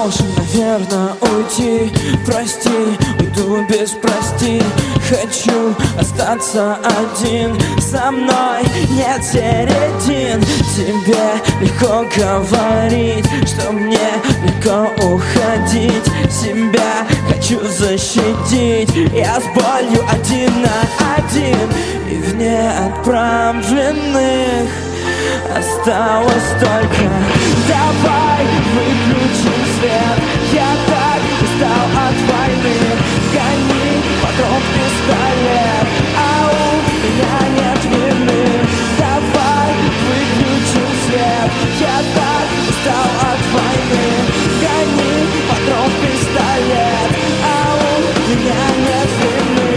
должен, наверное, уйти. Прости, уйду без прости. Хочу остаться один. Со мной нет середин. Тебе легко говорить, что мне легко уходить. Себя хочу защитить. Я с болью один на один. И в неотправленных осталось только: давай выключим свет. Я так устал от войны. Гони потом пистолет, а у меня нет вины. Давай выключим свет. Я так устал от войны. Гони потом пистолет, а у меня нет вины.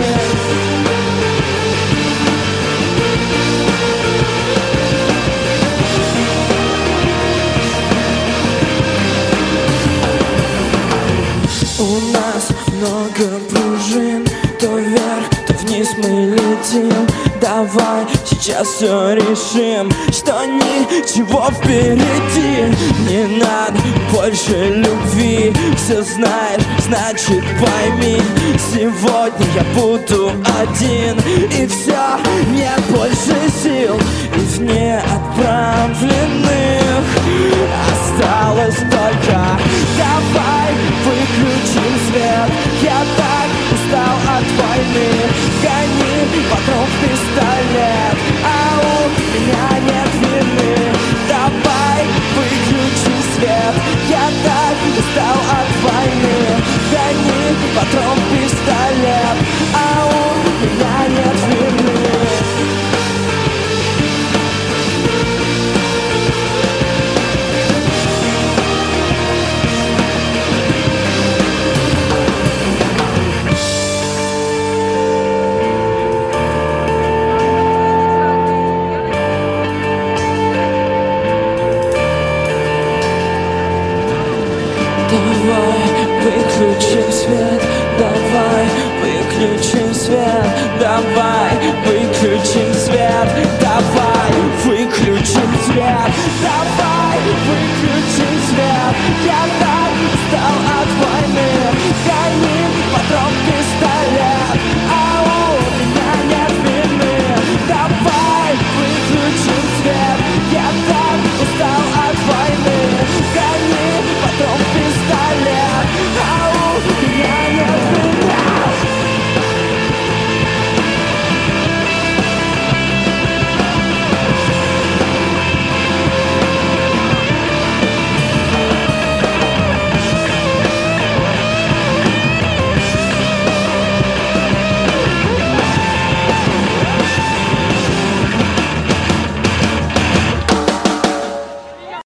У нас много пружин, то вверх, то вниз мы летим. Давай сейчас все решим, что ничего впереди. Не надо больше любви, все знаешь, значит пойми. Сегодня я буду один, и все, нет больше сил. И в неотправленных осталось только: давай выключим свет. Я так устал от войны. Гони потом пистолет, а у меня нет вины. Давай выключим свет. Я так устал от войны. Гони потом пистолет, а у меня нет вины. Давай выключим свет, давай выключим свет, давай выключим